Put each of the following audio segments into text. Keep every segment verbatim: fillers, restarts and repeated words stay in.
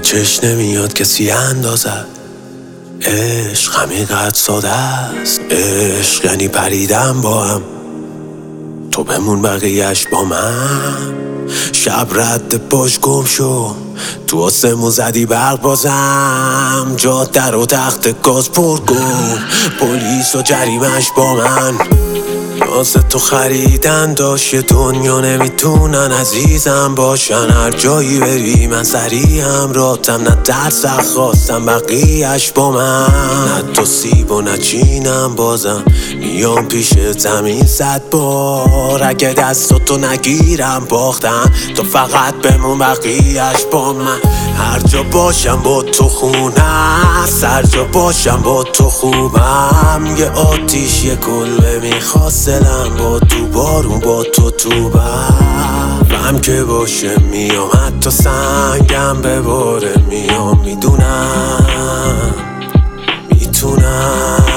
چش نمیاد کسی اندازد. عشق همینقدر ساده است. عشق یعنی پریدم با هم، تو بمون بقیهش با من. شب رد پاش گم شو، تو آسمون زدی برق بازم. جاده رو تخت گاز پر کن، پلیس و جریمش با من. ناز تو خریدن داشت دنیا نمیتونن عزیزم باشن. هر جایی بری من سریعم راتم، نه ترسم خواستم بقیهش با من. نه تو سیب و نه چینم بازم میام پیش زمین صد بار. اگه دستاتو نگیرم باختم، تو فقط بمون بقیهش با من. هر جا باشم با تو خونه است، هر جا باشم با تو خوبم. یه آتیش یه کلبه میخواست دلم با تو بارون با تو تو برم. غم که باشه میام حتی سنگم به باره میام. میدونم میتونم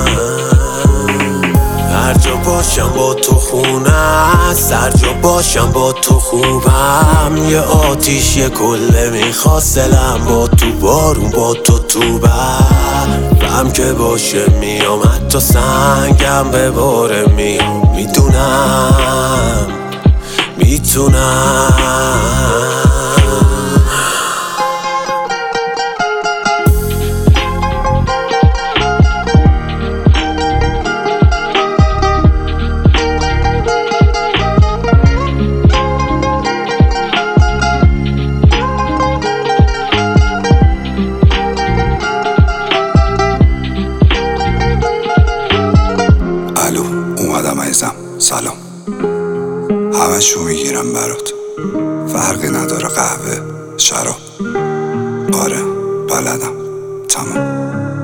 هر جا باشم با تو خونه است، هر جا باشم با تو خوبم. یه آتیش یه کله میخواست دلم با تو بارون با تو تو برم. غم که باشه میام حتی سنگم به باره میام. میدونم میتونم سلام، همه شو میگیرم برات، فرقی نداره قهوه شراب. آره بلدم، تمام.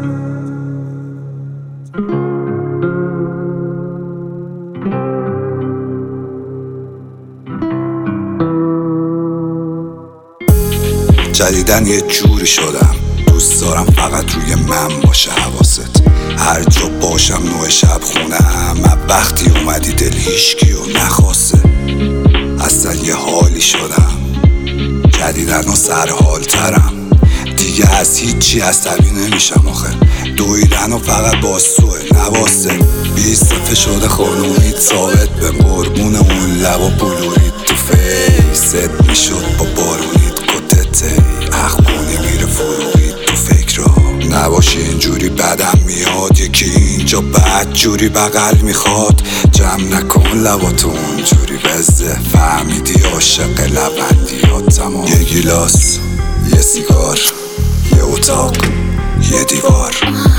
جدیدن یه جوری شدم، دوست دارم فقط روی من باشه حواست. هر جا باشم نوع شب خونم، وقتی اومدی دل هیشکی و نخواسته. اصلا یه حالی شدم، جدیدن و سرحال ترم. دیگه از هیچی عصبی نمیشم آخه، دویدن و فقط با سوه نواسته. بیست صفحه شده خانومیت ثابت به قربون اون لب و بلورید تو فیست. میشد با بارونید کتته اخمونی میره فروغید تو فکرها. نباشی اینجوری بدم میاد، یکی اینجا بد جوری بغل میخواد. جمع نکن لباتو اونجوری بزه، فهمیدی عاشق لبندی ها تمام. یه گیلاس، یه سیگار، یه اتاق، یه دیوار.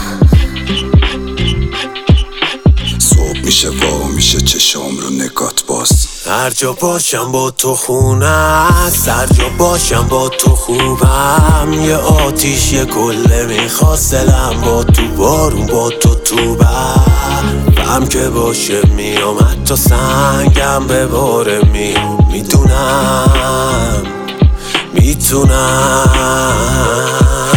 صبح میشه وا میشه چشم رو نگات باز. هر جا باشم با تو خونه است، هر جا باشم با تو خوبم. یه آتیش یه کله میخواست دلم با تو بارون با تو تو برم. غم که باشه میام حتی سنگم به باره میام. میدونم میتونم